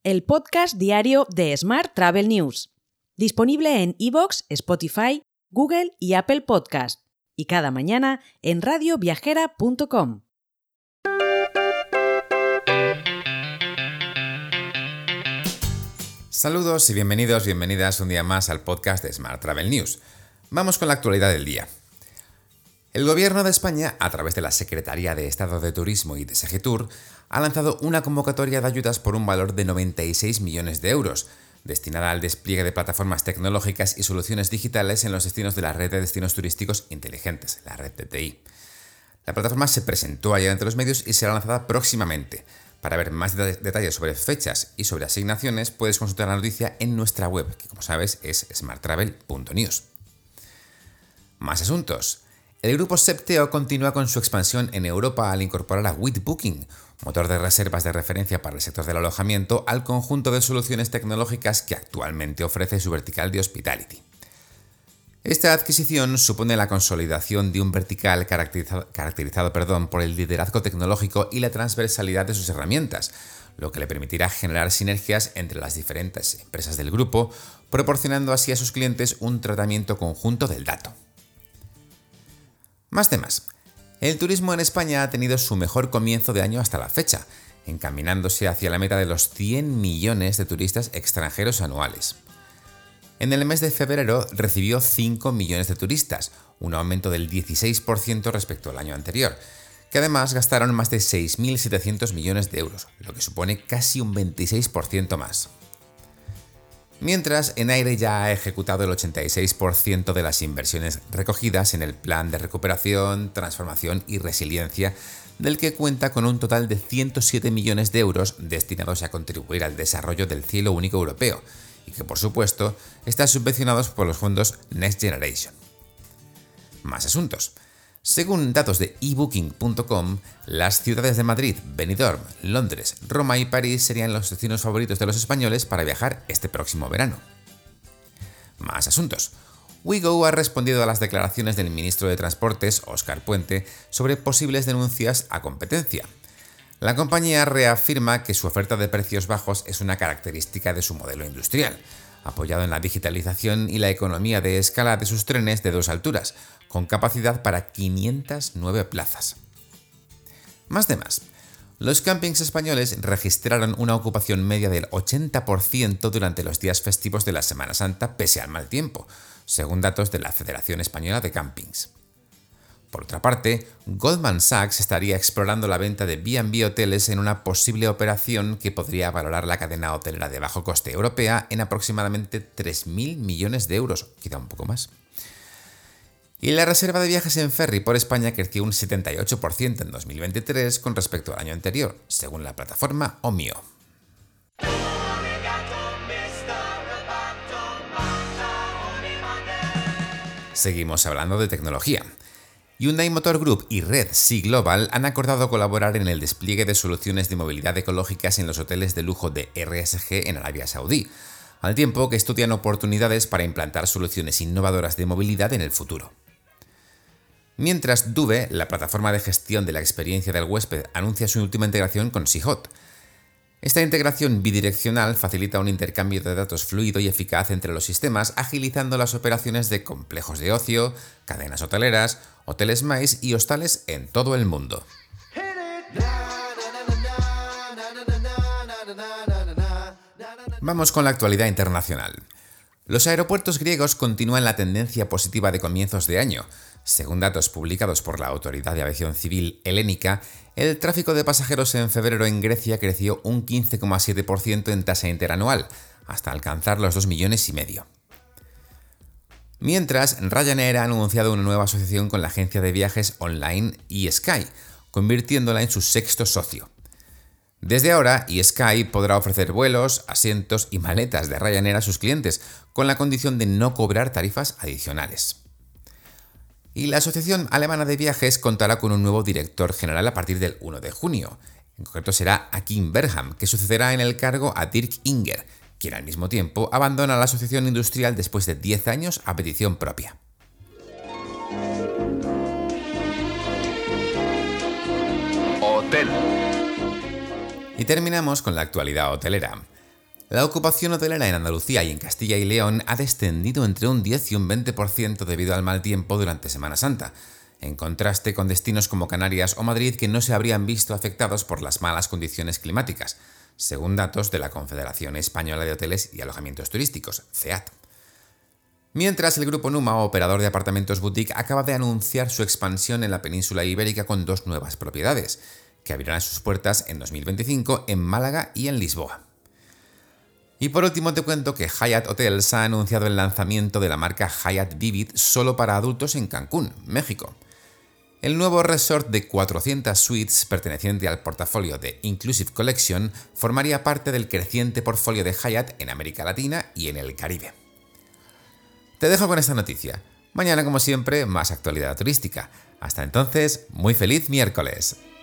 el podcast diario de Smart Travel News, disponible en iVoox, Spotify, Google y Apple Podcast, y cada mañana en radioviajera.com. Saludos y bienvenidas un día más al podcast de Smart Travel News. Vamos con la actualidad del día. El Gobierno de España, a través de la Secretaría de Estado de Turismo y de Segitur, ha lanzado una convocatoria de ayudas por un valor de 96 millones de euros, destinada al despliegue de plataformas tecnológicas y soluciones digitales en los destinos de la Red de Destinos Turísticos Inteligentes, la Red DTI. La plataforma se presentó ayer ante los medios y será lanzada próximamente. Para ver más detalles sobre fechas y sobre asignaciones, puedes consultar la noticia en nuestra web, que como sabes es smarttravel.news. Más asuntos. El grupo Septeo continúa con su expansión en Europa al incorporar a WithBooking, motor de reservas de referencia para el sector del alojamiento, al conjunto de soluciones tecnológicas que actualmente ofrece su vertical de Hospitality. Esta adquisición supone la consolidación de un vertical caracterizado por el liderazgo tecnológico y la transversalidad de sus herramientas, lo que le permitirá generar sinergias entre las diferentes empresas del grupo, proporcionando así a sus clientes un tratamiento conjunto del dato. Más temas. El turismo en España ha tenido su mejor comienzo de año hasta la fecha, encaminándose hacia la meta de los 100 millones de turistas extranjeros anuales. En el mes de febrero recibió 5 millones de turistas, un aumento del 16% respecto al año anterior, que además gastaron más de 6.700 millones de euros, lo que supone casi un 26% más. Mientras, Enaire ya ha ejecutado el 86% de las inversiones recogidas en el Plan de Recuperación, Transformación y Resiliencia, del que cuenta con un total de 107 millones de euros destinados a contribuir al desarrollo del cielo único europeo, y que por supuesto están subvencionados por los fondos Next Generation. Más asuntos. Según datos de ebooking.com, las ciudades de Madrid, Benidorm, Londres, Roma y París serían los destinos favoritos de los españoles para viajar este próximo verano. Más asuntos. Ouigo ha respondido a las declaraciones del ministro de Transportes, Óscar Puente, sobre posibles denuncias a competencia. La compañía reafirma que su oferta de precios bajos es una característica de su modelo industrial, apoyado en la digitalización y la economía de escala de sus trenes de 2 alturas, con capacidad para 509 plazas. Más temas. Los campings españoles registraron una ocupación media del 80% durante los días festivos de la Semana Santa pese al mal tiempo, según datos de la Federación Española de Campings. Por otra parte, Goldman Sachs estaría explorando la venta de B&B hoteles en una posible operación que podría valorar la cadena hotelera de bajo coste europea en aproximadamente 3.000 millones de euros, quizá un poco más. Y la reserva de viajes en ferry por España creció un 78% en 2023 con respecto al año anterior, según la plataforma Omio. Seguimos hablando de tecnología. Hyundai Motor Group y Red Sea Global han acordado colaborar en el despliegue de soluciones de movilidad ecológicas en los hoteles de lujo de RSG en Arabia Saudí, al tiempo que estudian oportunidades para implantar soluciones innovadoras de movilidad en el futuro. Mientras, Dube, la plataforma de gestión de la experiencia del huésped, anuncia su última integración con Seahot. Esta integración bidireccional facilita un intercambio de datos fluido y eficaz entre los sistemas, agilizando las operaciones de complejos de ocio, cadenas hoteleras, hoteles MICE y hostales en todo el mundo. Vamos con la actualidad internacional. Los aeropuertos griegos continúan la tendencia positiva de comienzos de año. Según datos publicados por la Autoridad de Aviación Civil Helénica, el tráfico de pasajeros en febrero en Grecia creció un 15,7% en tasa interanual, hasta alcanzar los 2,5 millones. Mientras, Ryanair ha anunciado una nueva asociación con la agencia de viajes online eSky, convirtiéndola en su 6º socio. Desde ahora, eSky podrá ofrecer vuelos, asientos y maletas de Ryanair a sus clientes, con la condición de no cobrar tarifas adicionales. Y la Asociación Alemana de Viajes contará con un nuevo director general a partir del 1 de junio. En concreto será Akim Berham, que sucederá en el cargo a Dirk Inger, quien al mismo tiempo abandona la asociación industrial después de 10 años a petición propia. Hotel. Y terminamos con la actualidad hotelera. La ocupación hotelera en Andalucía y en Castilla y León ha descendido entre un 10 y un 20% debido al mal tiempo durante Semana Santa, en contraste con destinos como Canarias o Madrid que no se habrían visto afectados por las malas condiciones climáticas, según datos de la Confederación Española de Hoteles y Alojamientos Turísticos, CEAT. Mientras, el grupo Numa, operador de apartamentos boutique, acaba de anunciar su expansión en la península ibérica con 2 nuevas propiedades, que abrirán sus puertas en 2025 en Málaga y en Lisboa. Y por último te cuento que Hyatt Hotels ha anunciado el lanzamiento de la marca Hyatt Vivid solo para adultos en Cancún, México. El nuevo resort de 400 suites perteneciente al portafolio de Inclusive Collection formaría parte del creciente portfolio de Hyatt en América Latina y en el Caribe. Te dejo con esta noticia. Mañana, como siempre, más actualidad turística. Hasta entonces, muy feliz miércoles.